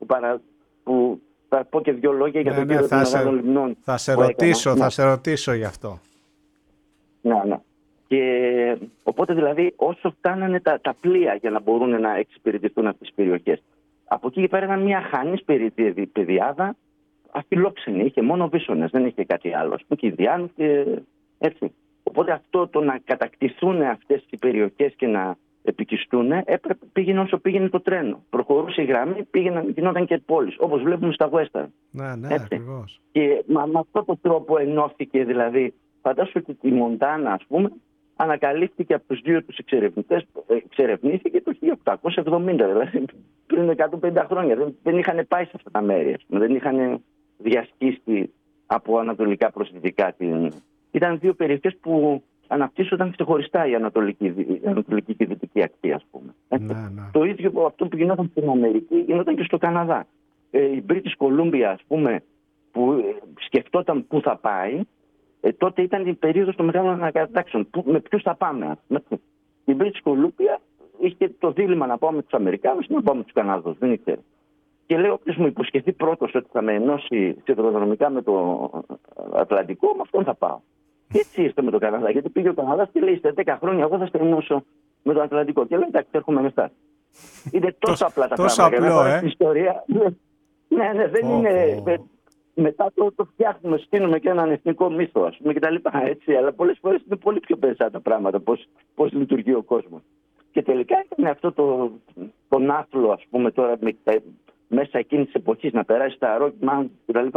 που θα πω και δύο λόγια για τον κύριο των μεγάλων λιμνών. Θα σε ρωτήσω γι' αυτό. Ναι. Και οπότε δηλαδή όσο φτάνανε τα πλοία για να μπορούν να εξυπηρετηθούν αυτές τις περιοχές. Από εκεί και πέρα ήταν μια χανής πεδιάδα, αφιλόξενη, είχε μόνο βίσσονες, δεν είχε κάτι άλλο. Και Ινδιάνους και έτσι. Οπότε αυτό το να κατακτηθούν αυτές οι περιοχές και να επικιστούν, πήγαινε όσο πήγαινε το τρένο. Προχωρούσε η γραμμή, γινόταν και πόλεις, όπως βλέπουμε στα Western. Ναι, ακριβώς. Και με αυτόν τον τρόπο ενώθηκε, δηλαδή, φαντάσου ότι η Μοντάνα, ας πούμε, ανακαλύφθηκε από τους δύο τους εξερευνητές, εξερευνήθηκε το 1870, δηλαδή πριν 150 χρόνια. Δεν είχαν πάει σε αυτά τα μέρη, δεν είχαν διασχίσει από ανατολικά προς δυτικά. Ήταν δύο περιοχές που αναπτύσσονταν ξεχωριστά η ανατολική και η δυτική ακτή, ας πούμε. Το ίδιο αυτό που γινόταν στην Αμερική γινόταν και στο Καναδά. Η British Columbia, ας πούμε, που σκεφτόταν πού θα πάει, τότε ήταν η περίοδος των μεγάλων ανακατάξεων. Με ποιους θα πάμε. Η British Columbia είχε το δίλημμα να πάω με τους Αμερικάνους ή να πάω με τους Καναδούς. Δεν ήξερε. Και λέει, όποιος μου υποσχεθεί πρώτος ότι θα με ενώσει σιδηροδρομικά με το Ατλαντικό, με αυτόν θα πάω. Και έτσι είστε με τον Καναδά. Γιατί πήγε ο Καναδάς και λέει: σε 10 χρόνια εγώ θα στενώσω με το Ατλαντικό. Και λέει: εντάξει, έρχομαι με εσάς. Είναι τόσο απλά τα πράγματα. Τόσο απλό, ιστορία. Ναι, δεν είναι. Μετά το φτιάχνουμε, στείλουμε και έναν εθνικό μύθο, ας πούμε, κτλ. Αλλά πολλές φορές είναι πολύ πιο περισσά τα πράγματα, πώς λειτουργεί ο κόσμος. Και τελικά ήταν αυτό τον άθλο, ας πούμε, τώρα μέσα εκείνης της εποχής να περάσει στα Rocky Mountains κτλ.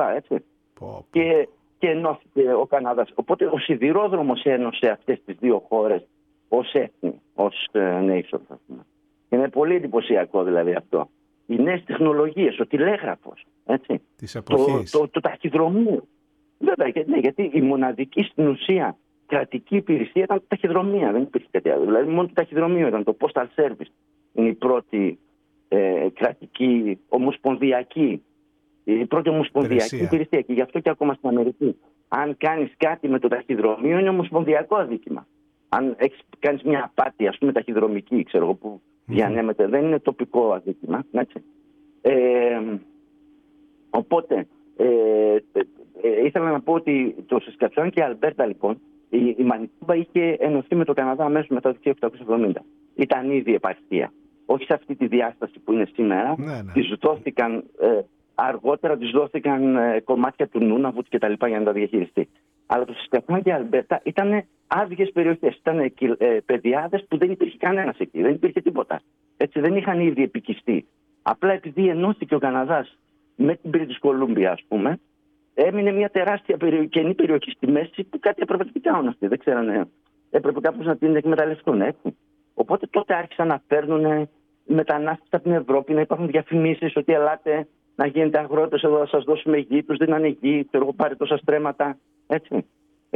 Και ενώθηκε ο Καναδάς. Οπότε ο σιδηρόδρομος ένωσε αυτές τις δύο χώρες ως έθνη, ως nation. Είναι πολύ εντυπωσιακό δηλαδή αυτό. οι νέες τεχνολογίες, ο τηλέγραφος, έτσι, της εποχής. το ταχυδρομείο. Βέβαια, ναι, γιατί η μοναδική στην ουσία κρατική υπηρεσία ήταν το ταχυδρομείο, δεν υπήρχε κάτι άλλο. Δηλαδή, μόνο το ταχυδρομείο ήταν το Postal Service. Είναι η πρώτη κρατική, ομοσπονδιακή, η πρώτη ομοσπονδιακή υπηρεσία. Και γι' αυτό και ακόμα στην Αμερική. Αν κάνεις κάτι με το ταχυδρομείο, είναι ομοσπονδιακό αδίκημα. Αν κάνεις μια απάτη, ας πούμε, ταχυδρομική, ξέρω εγώ, που διανέμεται, δεν είναι τοπικό αδίκημα. Έτσι. Οπότε, ήθελα να πω ότι το Σασκατσουάν και η Αλμπέρτα, λοιπόν, η Μανιτόμπα είχε ενωθεί με το Καναδά αμέσως μετά το 1870. Ήταν ήδη επαρχία. Όχι σε αυτή τη διάσταση που είναι σήμερα. Τις δόθηκαν, αργότερα τις δόθηκαν κομμάτια του Νούναβουτ και τα λοιπά για να τα διαχειριστεί. Αλλά το Σασκατσουάν και η Αλμπέρτα ήταν άδειες περιοχές. Ήταν πεδιάδες που δεν υπήρχε κανένας εκεί. Δεν υπήρχε τίποτα. Έτσι, δεν είχαν ήδη επικιστεί. Απλά επειδή ενώθηκε ο Καναδάς με την British Columbia, ας πούμε, έμεινε μια τεράστια κενή περιοχή στη μέση που κάτι έπρεπε να την κάνουν αυτοί. Δεν ξέρανε. Έπρεπε κάπως να την εκμεταλλευτούν, έτσι. Οπότε τότε άρχισαν να φέρνουν μετανάστες από την Ευρώπη, να υπάρχουν διαφημίσεις ότι ελάτε να γίνετε αγρότες εδώ, να σας δώσουμε γη, τους δίνανε γη, ξέρω, πάρε τόσα στρέμματα. Έτσι.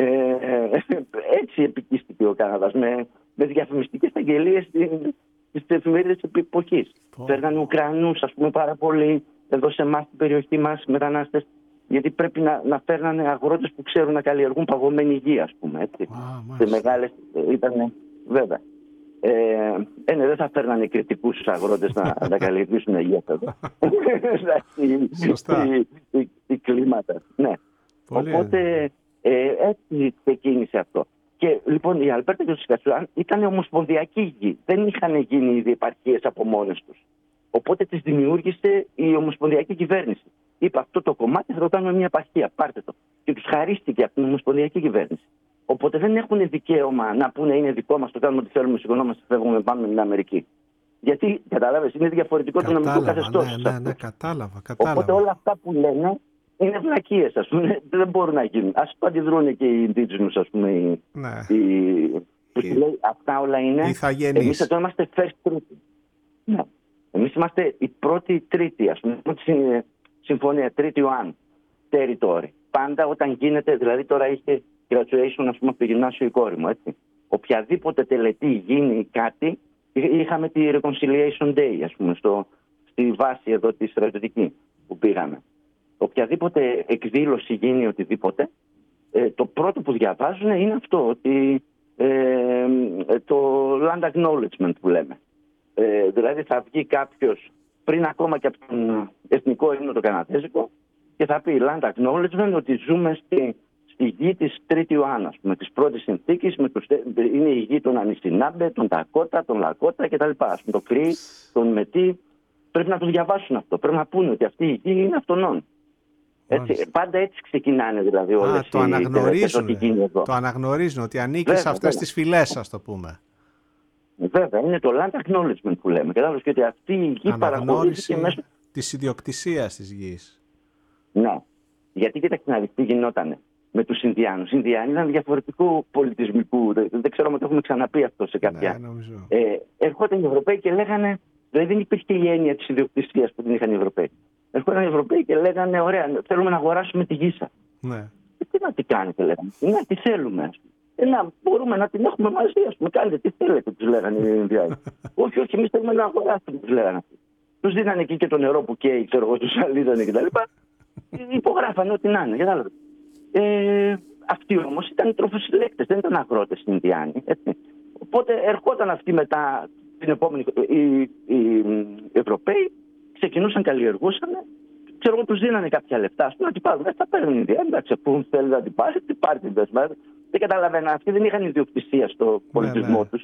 Έτσι επικίστηκε ο Καναδάς με διαφημιστικές αγγελίες στις εφημερίδες της εποχής. Φέρνανε Ουκρανούς, ας πούμε, πάρα πολύ εδώ σε εμάς στην περιοχή μας, μετανάστες. Γιατί πρέπει να φέρνανε αγρότες που ξέρουν να καλλιεργούν παγωμένη γη, ας πούμε. Έτσι. Σε μεγάλες ήταν, βέβαια. Ναι, δεν θα φέρνανε κριτικούς αγρότες να καλλιεργήσουν γη εδώ. Σωστά. Οι κλίματα. Ναι. Οπότε έτσι ξεκίνησε αυτό. Και λοιπόν η Αλμπέρτα και ο Σασκατσουάν ήταν ομοσπονδιακή γη. Δεν είχαν γίνει οι διεπαρχίες από μόνες τους. Οπότε τις δημιούργησε η ομοσπονδιακή κυβέρνηση. Είπε αυτό το κομμάτι θα το κάνουμε μια επαρχία, πάρτε το. Και τους χαρίστηκε από την ομοσπονδιακή κυβέρνηση. Οπότε δεν έχουν δικαίωμα να πούνε είναι δικό μας, το κάνουμε ό,τι θέλουμε, σηκωνόμαστε, φεύγουμε, πάμε με την Αμερική. Γιατί, κατάλαβες, είναι διαφορετικό το νομικό καθεστώς. Ναι, κατάλαβα. Οπότε όλα αυτά που λένε είναι βλακίες, ας πούμε, δεν μπορούν να γίνουν. Ας το αντιδρούν και οι indigenous, ας πούμε, αυτά όλα είναι. Εμείς εδώ είμαστε first τρίτη. Ναι. Εμείς είμαστε η πρώτη τρίτη, ας πούμε, η πρώτη συμφωνία, τρίτη one territory. Πάντα όταν γίνεται, δηλαδή τώρα είχε graduation, ας πούμε, από το γυμνάσιο η κόρη μου, έτσι. Οποιαδήποτε τελετή γίνει κάτι, είχαμε τη Reconciliation Day, ας πούμε, στη βάση εδώ τη στρατιωτική που πήγαμε. Οποιαδήποτε εκδήλωση γίνει οτιδήποτε, το πρώτο που διαβάζουν είναι αυτό, ότι το land acknowledgement που λέμε. Δηλαδή θα βγει κάποιος πριν ακόμα και από τον εθνικό ύμνο το καναδέζικο και θα πει land acknowledgement ότι ζούμε στη γη της τρίτη Ιωάννα, με τις πρώτες συνθήκες, είναι η γη των Ανισινάμπε, των Τακότα, των Λακότα κτλ. Το Κρή, τον Μετή. Πρέπει να το διαβάσουν αυτό. Πρέπει να πούνε ότι αυτή η γη είναι αυτονών. Έτσι, πάντα έτσι ξεκινάνε δηλαδή όλες οι το αναγνωρίζουν ότι ανήκει σε αυτές τις φυλές, ας το πούμε. Βέβαια, είναι το land acknowledgement που λέμε. Κατάλαβες, και ότι αυτή η γη παραχωρήθηκε μέσω της ιδιοκτησίας της γης. Ναι. Γιατί κοίταξε να δεις τι γινότανε με τους Ινδιάνους. Οι Ινδιάνοι ήταν διαφορετικού πολιτισμικού. Δεν ξέρω αν το έχουμε ξαναπεί αυτό σε κάποια. Ερχόταν οι Ευρωπαίοι και λέγανε. Δηλαδή δεν υπήρχε η έννοια της ιδιοκτησίας που την είχαν οι Ευρωπαίοι. Ερχόταν οι Ευρωπαίοι και λέγανε: ωραία, θέλουμε να αγοράσουμε τη γη σας. Ναι. Τι να τη κάνετε, λέγανε. Να τη θέλουμε. Να μπορούμε να την έχουμε μαζί, ας πούμε. Κάντε τι θέλετε, τους λέγανε οι Ινδιάνοι. όχι, εμείς θέλουμε να αγοράσουμε, τους λέγανε. Τους δίνανε εκεί και το νερό που καίει, ξέρω εγώ, τους αλίζανε κτλ. Υπογράφανε ό,τι να είναι. Κατάλαβε. Αυτοί όμως ήταν τροφοσυλλέκτες, δεν ήταν αγρότες οι Ινδιάνοι. Έτσι. Οπότε ερχόταν αυτοί μετά την επόμενη. Οι Ευρωπαίοι ξεκινούσαν, καλλιεργούσαν. Ξέρω εγώ, τους δίνανε κάποια λεφτά. Α πούμε, να την πάρουν. Δεν θα παίρνουν οι Ινδιάνοι. Εντάξει, αφού θέλει να την πάρει, την πάρει. Δεν καταλαβαίνω. Αυτοί δεν είχαν ιδιοκτησία στο πολιτισμό τους.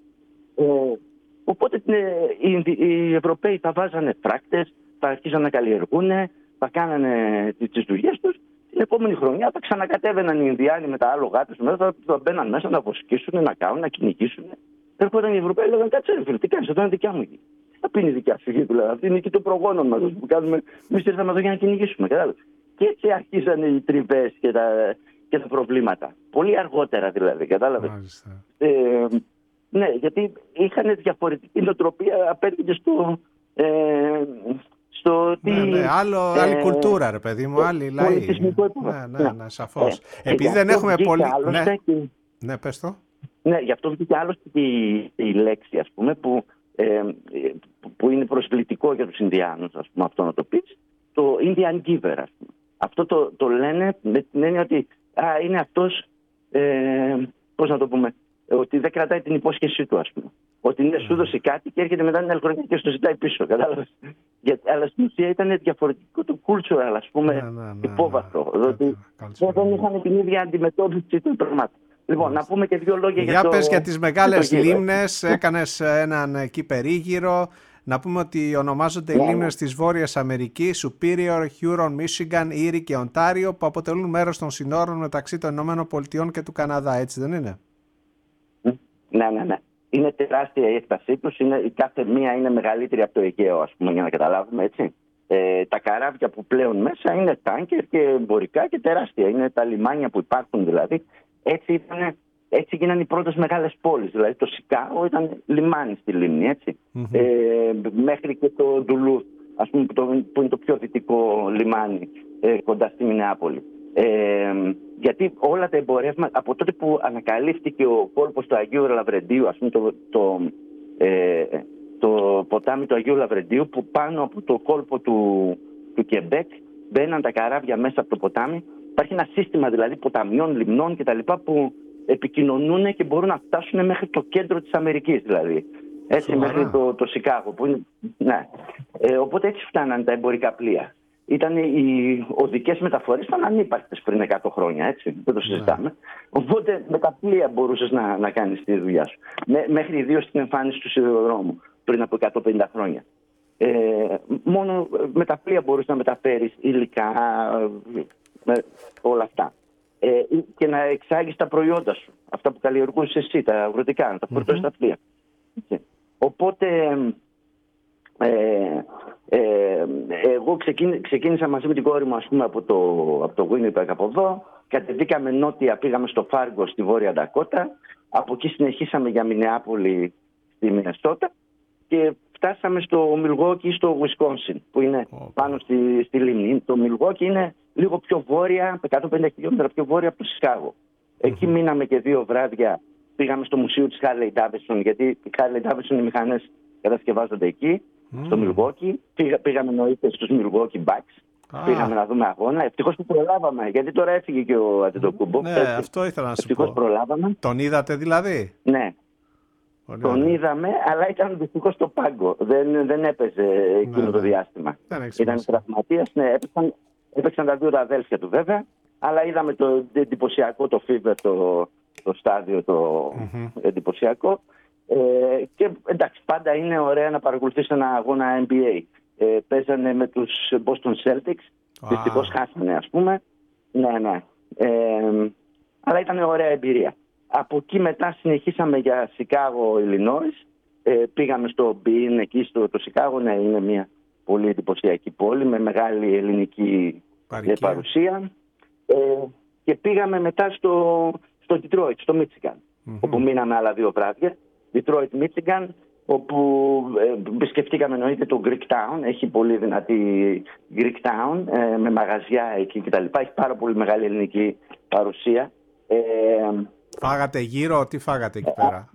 Οπότε οι Ευρωπαίοι θα βάζανε φράκτες, θα αρχίσαν να καλλιεργούν, θα κάνανε τις δουλειές τους. Την επόμενη χρονιά θα ξανακατέβαιναν οι Ινδιάνοι με τα άλογά τους μέσα, θα μπαίναν μέσα να βοσκήσουν, να κάνουν, να κυνηγήσουν. Έρχονταν οι Ευρωπαίοι, λέγανε: κάτσε ρε φίλε, τι κάνεις, εδώ είναι δικιά μου γη. Τι θα πει η δικιά σου γη, δηλαδή. Αυτή είναι και το προγόνων μας που κάνουμε. Εμείς ήρθαμε εδώ για να κυνηγήσουμε. Κατάλαβες. Και έτσι αρχίζαν οι τριβές και τα προβλήματα. Πολύ αργότερα δηλαδή. Κατάλαβες. Ναι, γιατί είχαν διαφορετική νοοτροπία απέναντι στο ότι... άλλη κουλτούρα, ρε παιδί μου, άλλη λαή. Ναι, σαφώς. Επειδή δεν έχουμε πολύ... Ναι, πες το. Ναι, γι' αυτό βγήκε άλλωστε η λέξη, ας πούμε, που είναι προσβλητικό για τους Ινδιάνους, ας πούμε, αυτό να το πεις, το Indian Giver, ας πούμε. Αυτό το λένε με την έννοια ότι είναι αυτός, πώς να το πούμε, ότι δεν κρατάει την υπόσχεσή του, ας πούμε. Ότι είναι σου δώσει κάτι και έρχεται μετά την άλλη χρονιά και στο ζητάει πίσω, κατάλαβες. Αλλά στην ουσία ήταν διαφορετικό το cultural, ας πούμε, υπόβαθρο. Ότι δεν είχαν την ίδια αντιμετώπιση των πραγμάτων. Λοιπόν, να πούμε και δύο λόγια για πες για τις μεγάλες λίμνες, έκανες έναν εκεί περίγυρο. Να πούμε ότι ονομάζονται οι λίμνες της Βόρειας Αμερικής, Superior, Huron, Michigan, Erie και Ontario, που αποτελούν μέρος των συνόρων μεταξύ των Ηνωμένων Πολιτειών και του Καναδά, έτσι δεν είναι? Ναι. Είναι τεράστια η έκτασή τους, η κάθε μία είναι μεγαλύτερη από το Αιγαίο, ας πούμε, για να καταλάβουμε, έτσι. Τα καράβια που πλέον μέσα είναι τάνκερ και εμπορικά και τεράστια. Είναι τα λιμάνια που υπάρχουν δηλαδή. Έτσι γίνανε οι πρώτες μεγάλες πόλεις. Δηλαδή το Σικάγο ήταν λιμάνι στη λίμνη, έτσι. Μέχρι και το Ντουλούθ, ας πούμε, που είναι το πιο δυτικό λιμάνι κοντά στη Μινεάπολη. Γιατί όλα τα εμπορεύματα, από τότε που ανακαλύφθηκε ο κόλπος του Αγίου Λαβρεντίου, ας πούμε το ποτάμι του Αγίου Λαβρεντίου, που πάνω από το κόλπο του Κεμπέκ μπαίναν τα καράβια μέσα από το ποτάμι. Υπάρχει ένα σύστημα δηλαδή ποταμιών, λιμνών κτλ. Που επικοινωνούν και μπορούν να φτάσουν μέχρι το κέντρο της Αμερικής, δηλαδή. Έτσι, μέχρι το Σικάγο. Που είναι, ναι. Οπότε έτσι φτάνανε τα εμπορικά πλοία. Οι οδικές μεταφορές ήταν ανύπαρκτες πριν 100 χρόνια, έτσι. Δεν το συζητάμε. Οπότε με τα πλοία μπορούσες να κάνεις τη δουλειά σου. Μέχρι ιδίως την εμφάνιση του σιδηροδρόμου πριν από 150 χρόνια. Μόνο με τα πλοία μπορούσες να μεταφέρεις υλικά, όλα αυτά. Και να εξάγεις τα προϊόντα σου, αυτά που καλλιεργούσες εσύ, τα αγροτικά, να τα φορτώσεις στα πλοία. Οπότε εγώ ξεκίνησα μαζί με την κόρη μου, ας πούμε, από το Winnipeg από εδώ. Κατεβήκαμε νότια, πήγαμε στο Φάργκο στη Βόρεια Ντακότα. Από εκεί συνεχίσαμε για Μινεάπολη στη Μινεσότα και φτάσαμε στο Μιλγόκι, στο Wisconsin, που είναι πάνω στη λίμνη. Το Μιλγόκι είναι λίγο πιο βόρεια, 150 χιλιόμετρα πιο βόρεια από το Σικάγο. Εκεί μείναμε και 2 βράδια. Πήγαμε στο μουσείο της Harley Davidson, γιατί οι Harley Davidson οι μηχανές κατασκευάζονται εκεί, στο Μιλγόκι. Πήγαμε εννοείται στους Milwaukee Bucks. Πήγαμε να δούμε αγώνα. Ευτυχώς που προλάβαμε, γιατί τώρα έφυγε και ο Αντετοκούμπο. Ναι, αυτό ήθελα να σου πω. Ευτυχώς προλάβαμε. Τον είδατε δηλαδή? Ναι. Τον είδαμε, αλλά ήταν δυστυχώς στο πάγκο. Δεν έπαιζε εκείνο το διάστημα. Ήταν τραυματίας. Ναι, έπαιξαν τα 2 τα αδέλφια του βέβαια, αλλά είδαμε το εντυπωσιακό, το Fever, το στάδιο το εντυπωσιακό. Και εντάξει, πάντα είναι ωραία να παρακολουθείς ένα αγώνα NBA. Παίζανε με τους Boston Celtics. Δυστυχώς χάσανε, ας πούμε. Ναι. Αλλά ήταν ωραία εμπειρία. Από εκεί μετά συνεχίσαμε για Σικάγο, Ιλινόης. Πήγαμε στο Μπιν, εκεί στο Σικάγο. Ναι, είναι μια πολύ εντυπωσιακή πόλη με μεγάλη ελληνική παρουσία. Και πήγαμε μετά στο Detroit, στο Μίτσιγκαν, όπου μείναμε άλλα 2 βράδια. Detroit, Michigan, όπου επισκεφτήκαμε εννοείται το Greek Town. Έχει πολύ δυνατή Greek Town με μαγαζιά εκεί κτλ. Έχει πάρα πολύ μεγάλη ελληνική παρουσία. Φάγατε γύρω, τι φάγατε εκεί πέρα?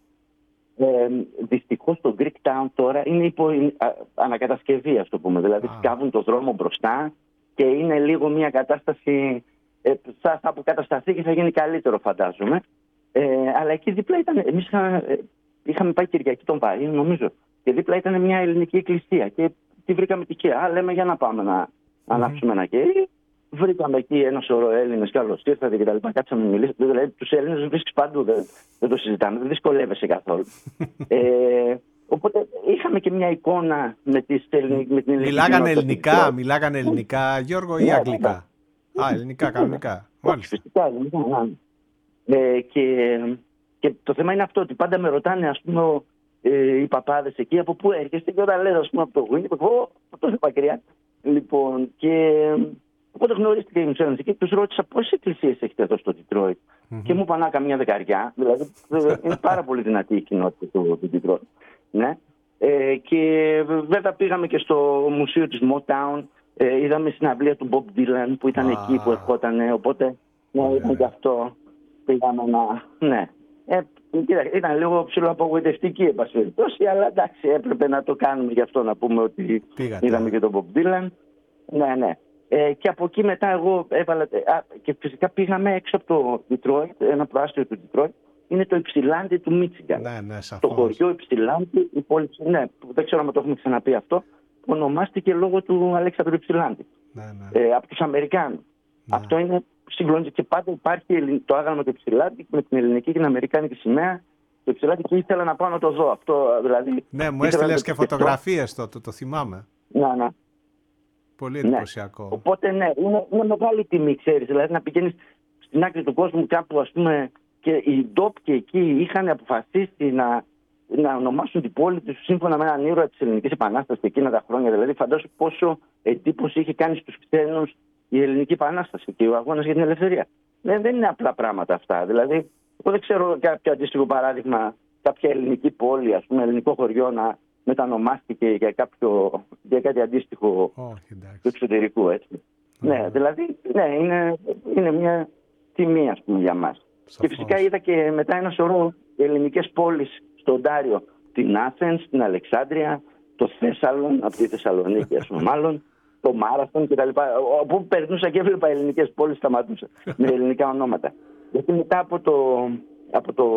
Δυστυχώς το Greek Town τώρα είναι υπό ανακατασκευή, ας το πούμε. Δηλαδή σκάβουν το δρόμο μπροστά και είναι λίγο μια κατάσταση, θα αποκατασταθεί και θα γίνει καλύτερο, φαντάζομαι. Αλλά εκεί δίπλα ήταν, εμείς είχαμε πάει Κυριακή των Βαΐων, νομίζω, και δίπλα ήταν μια ελληνική εκκλησία και τη βρήκαμε τυχαία. Λέμε για να πάμε να ανάψουμε ένα κέρι. Βρήκαμε εκεί ένα σωρό Έλληνες, καλώς ήρθατε και τα λοιπά. Κάτσαμε να μιλήσουμε. Δηλαδή, τους Έλληνες βρίσκεις παντού, δεν το συζητάμε, δεν δυσκολεύεσαι καθόλου. Οπότε είχαμε και μια εικόνα με την ελληνική. Μιλάγανε ελληνικά, Γιώργο, ή αγγλικά? Ελληνικά, κανονικά. Φυσικά, ελληνικά. Και το θέμα είναι αυτό, ότι πάντα με ρωτάνε, ας πούμε, οι παπάδες εκεί, από πού έρχεστε, και όταν λέω, ας πούμε, από το Winnipeg, από τόσο μακριά. Λοιπόν, και οπότε γνωρίστηκα οι Έλληνες και τους ρώτησα πόσες εκκλησίες έχετε εδώ στο Detroit. Και μου είπαν καμιά 10. Δηλαδή είναι πάρα πολύ δυνατή η κοινότητα του Detroit. Ναι. Και βέβαια πήγαμε και στο μουσείο της Motown, είδαμε συναυλία του Bob Dylan που ήταν εκεί που ερχόταν, οπότε ήταν και αυτό. Πήγαμε να... Ναι. Ήταν λίγο ψηλοαπογοητευτική επασφαιρτώση, αλλά εντάξει, έπρεπε να το κάνουμε γι' αυτό, να πούμε ότι είδαμε και τον Bob Dylan. Ναι. Και από εκεί μετά εγώ έβαλα... και φυσικά πήγαμε έξω από το Detroit, ένα προάστιο του Detroit. Είναι το Ypsilanti του Μίτσιγκαν. Ναι, το χωριό Ypsilanti, η πόλη, ναι, δεν ξέρω αν το έχουμε ξαναπεί αυτό, που ονομάστηκε λόγω του Αλέξανδρου Ypsilanti. Ναι. Από τους Αμερικάνους. Ναι. Αυτό είναι συγκλονιστικό. Και πάντα υπάρχει το άγαλμα του Ypsilanti με την ελληνική και την αμερικάνικη σημαία. Το Ypsilanti, και ήθελα να πάω να το δω. Αυτό, δηλαδή, ναι, μου έστειλες και φωτογραφίες το θυμάμαι. Ναι. Πολύ εντυπωσιακό. Ναι. Οπότε ναι, είναι μεγάλη τιμή, ξέρεις. Δηλαδή να πηγαίνεις στην άκρη του κόσμου κάπου, ας πούμε, και οι ντόπιοι εκεί είχαν αποφασίσει να ονομάσουν την πόλη τους σύμφωνα με έναν ήρωα της Ελληνικής Επανάστασης εκείνα τα χρόνια. Δηλαδή, φαντάσου πόσο εντύπωση είχε κάνει στους ξένους η Ελληνική Επανάσταση και ο αγώνας για την ελευθερία. Δεν είναι απλά πράγματα αυτά. Δηλαδή, εγώ δεν ξέρω κάποιο αντίστοιχο παράδειγμα, κάποια ελληνική πόλη, ας πούμε, ελληνικό χωριό να μετανομάστηκε για κάτι αντίστοιχο του εξωτερικού, έτσι. Ναι, δηλαδή, ναι, είναι μια τιμή, ας πούμε, για μας. Και φυσικά είδα και μετά ένα σωρό ελληνικές πόλεις στο Οντάριο. Την Άθενς, την Αλεξάνδρεια, το Θέσσαλον, από τη Θεσσαλονίκη, ας πούμε, μάλλον, το Μάραθον κτλ. Όπου περνούσα και έβλεπα ελληνικές πόλεις, σταματούσα με ελληνικά ονόματα. Γιατί μετά από το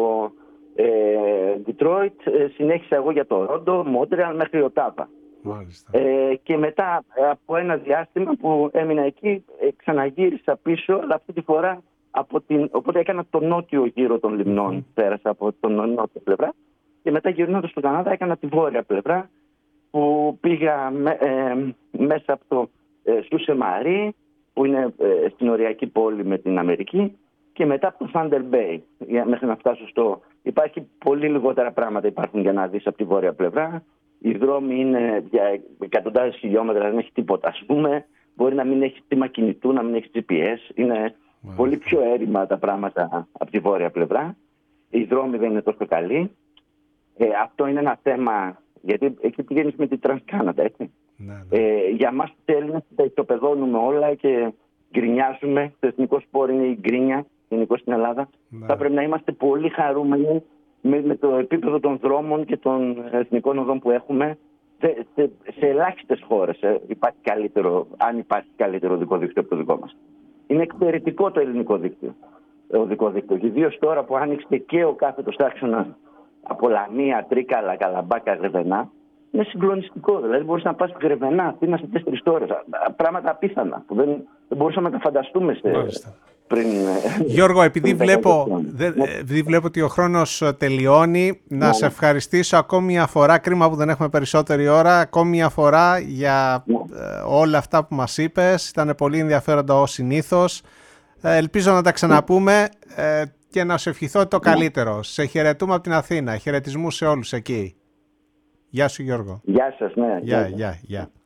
Detroit συνέχισα εγώ για το Ρόντο, Μόντρεαλ μέχρι Οτάβα. Και μετά από ένα διάστημα που έμεινα εκεί, ξαναγύρισα πίσω, αλλά αυτή τη φορά οπότε έκανα το νότιο γύρο των λιμνών. Πέρασα από την νότια πλευρά και μετά γυρνώντας στον Καναδά έκανα τη βόρεια πλευρά, που πήγα μέσα από το Σούσε Μαρί, που είναι στην οριακή πόλη με την Αμερική, και μετά από το Thunder Bay μέχρι να φτάσω Υπάρχει πολύ λιγότερα πράγματα υπάρχουν για να δεις από τη βόρεια πλευρά. Οι δρόμοι είναι για εκατοντάδες χιλιόμετρα, δεν έχει τίποτα, ας πούμε. Μπορεί να μην έχει τίμα κινητού, να μην έχει GPS. Είναι πολύ πιο έρημα τα πράγματα από τη βόρεια πλευρά. Οι δρόμοι δεν είναι τόσο καλοί. Αυτό είναι ένα θέμα, γιατί εκεί πηγαίνεις με την Trans-Canada, έτσι. Για μας τους Έλληνες τα ισοπεδώνουμε όλα και γκρινιάζουμε. Το εθνικό σπορ είναι η γκρίνια, γενικώς στην Ελλάδα. Θα πρέπει να είμαστε πολύ χαρούμενοι με το επίπεδο των δρόμων και των εθνικών οδών που έχουμε. Σε ελάχιστες χώρες υπάρχει αν υπάρχει καλύτερο οδικό δίκτυο από το δικό μας. Είναι εξαιρετικό το ελληνικό οδικό δίκτυο. Ιδίως τώρα που άνοιξε και ο κάθετος άξονας από Λαμία, Τρίκαλα, Καλαμπάκα, Γρεβενά. Είναι συγκλονιστικό. Δηλαδή, μπορείς να πας στη Γρεβενά, Αθήνα σε 4 ώρες. Πράγματα απίθανα που δεν μπορούσαμε να τα φανταστούμε πριν. Γιώργο, επειδή βλέπω ότι ο χρόνος τελειώνει, να σε ευχαριστήσω ακόμη μια φορά. Κρίμα που δεν έχουμε περισσότερη ώρα. Ακόμη μια φορά για όλα αυτά που μας είπες. Ήταν πολύ ενδιαφέροντα ως συνήθως. Ελπίζω να τα ξαναπούμε και να σου ευχηθώ το καλύτερο. Σε χαιρετούμε από την Αθήνα. Χαιρετισμούς σε όλους εκεί. Γεια σου, Γιώργο. Γεια σας, ναι. Γεια.